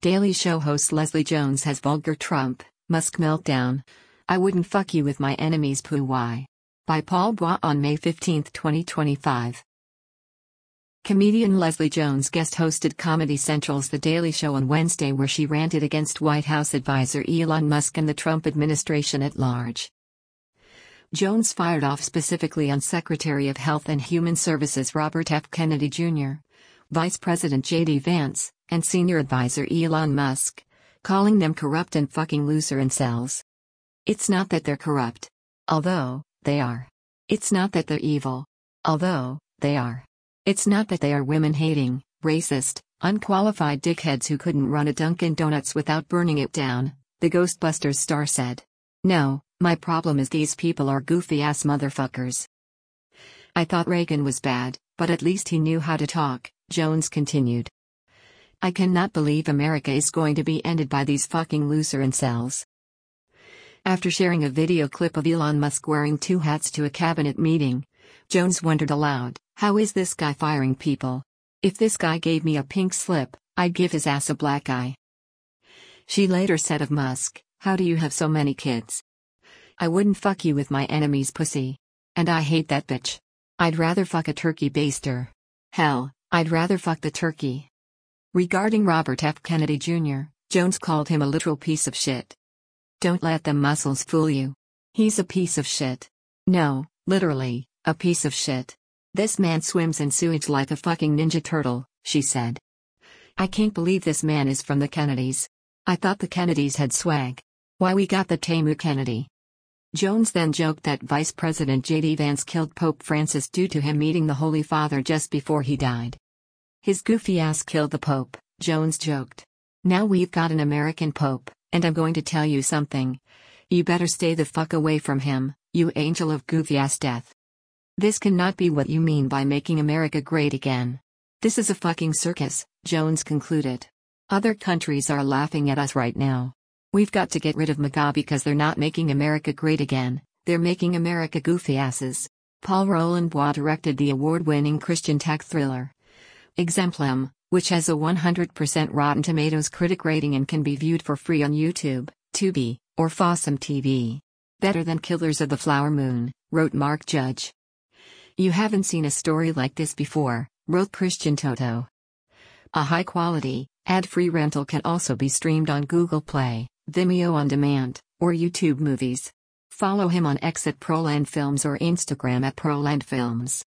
Daily Show host Leslie Jones has vulgar Trump, Musk meltdown. I wouldn't fuck you with my enemies poo why. By Paul Bois on May 15, 2025. Comedian Leslie Jones guest-hosted Comedy Central's The Daily Show on Wednesday where she ranted against White House advisor Elon Musk and the Trump administration at large. Jones fired off specifically on Secretary of Health and Human Services Robert F. Kennedy Jr., Vice President J.D. Vance, and Senior Advisor Elon Musk, calling them corrupt and fucking loser incels. It's not that they're corrupt. Although, they are. It's not that they're evil. Although, they are. It's not that they are women-hating, racist, unqualified dickheads who couldn't run a Dunkin' Donuts without burning it down, the Ghostbusters star said. No, my problem is these people are goofy-ass motherfuckers. I thought Reagan was bad, but at least he knew how to talk, Jones continued. I cannot believe America is going to be ended by these fucking loser incels. After sharing a video clip of Elon Musk wearing two hats to a cabinet meeting, Jones wondered aloud, how is this guy firing people? If this guy gave me a pink slip, I'd give his ass a black eye. She later said of Musk, how do you have so many kids? I wouldn't fuck you with my enemy's pussy. And I hate that bitch. I'd rather fuck a turkey baster. Hell, I'd rather fuck the turkey. Regarding Robert F. Kennedy Jr., Jones called him a literal piece of shit. Don't let them muscles fool you. He's a piece of shit. No, literally, a piece of shit. This man swims in sewage like a fucking ninja turtle, she said. I can't believe this man is from the Kennedys. I thought the Kennedys had swag. Why we got the Tamu Kennedy. Jones then joked that Vice President J.D. Vance killed Pope Francis due to him meeting the Holy Father just before he died. His goofy ass killed the Pope, Jones joked. Now we've got an American Pope, and I'm going to tell you something. You better stay the fuck away from him, you angel of goofy ass death. This cannot be what you mean by making America great again. This is a fucking circus, Jones concluded. Other countries are laughing at us right now. We've got to get rid of MAGA because they're not making America great again, they're making America goofy asses. Paul Roland Bois directed the award-winning Christian tech thriller Exemplum, which has a 100% Rotten Tomatoes critic rating and can be viewed for free on YouTube, Tubi, or Fossum TV. Better than Killers of the Flower Moon, wrote Mark Judge. You haven't seen a story like this before, wrote Christian Toto. A high-quality, ad-free rental can also be streamed on Google Play, Vimeo On Demand, or YouTube Movies. Follow him on X at Proland Films or Instagram at Proland Films.